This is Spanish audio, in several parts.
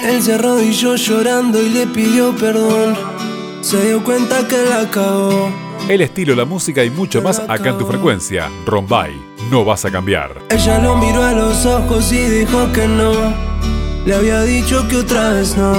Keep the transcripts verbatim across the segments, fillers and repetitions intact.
Él se arrodilló llorando y le pidió perdón. Se dio cuenta que la cagó. El estilo, la música y mucho más acá en Tu Frecuencia. Rombay, no vas a cambiar. Ella lo miró a los ojos y dijo que no. Le había dicho que otra vez no,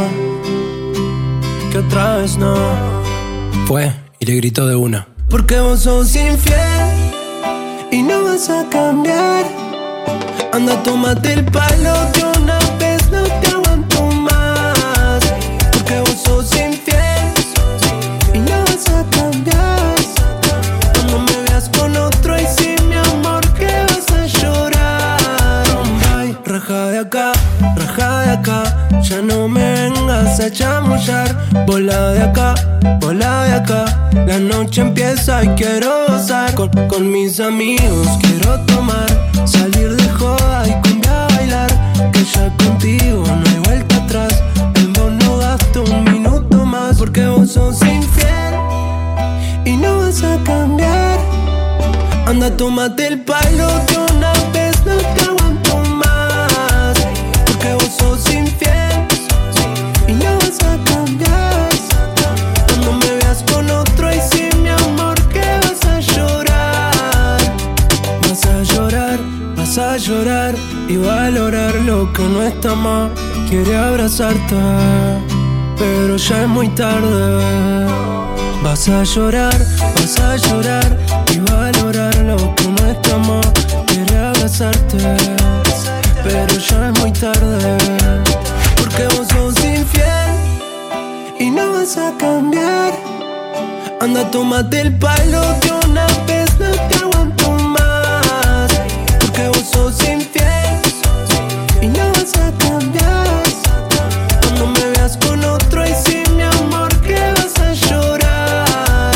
que otra vez no. Fue y le gritó de una: porque vos sos infiel y no vas a cambiar. Anda, tómate el palo de una vez, no te aguanto más. Porque vos sos infiel y no vas a cambiar. Cuando me veas con otro, y sí, mi amor, que vas a llorar. Ay, raja de acá, raja de acá, ya no me vengas a chamullar. Bola de acá, bola de acá, la noche empieza y quiero gozar. Con, con mis amigos quiero tomar, salir de joda y cumbia a bailar. Que ya contigo no hay vuelta atrás, en vos no gasto un minuto más. Porque vos sos infiel y no vas a cambiar. Anda, tómate el palo de una vez, no te aguanto más. Porque vos sos infiel y no vas a cambiar. Cuando me veas con otro, y sí, mi amor, que vas a llorar. Vas a llorar, vas a llorar y valorar lo que no está más. Quiere abrazarte, pero ya es muy tarde. Vas a llorar, vas a llorar y valorar lo que no está más. Quiere abrazarte, pero ya es muy tarde. Porque vos sos infiel y no vas a cambiar. Anda, tómate el palo de una vez, no te aguanto más. Porque vos sos infiel y no vas a cambiar. Cuando me veas con otro, y sí, mi amor, que vas a llorar.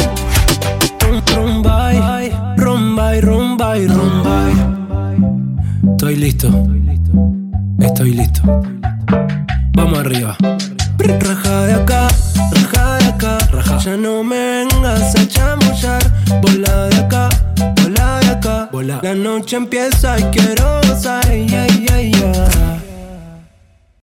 Rombay, rombay, rombay, rombay. Estoy listo, estoy listo. Vamos arriba. Raja de acá, raja de acá, raja. Ya no me vengas a chamullar. Bola de acá, bola de acá, bola. La noche empieza y quiero gozar. Yeah, yeah, yeah.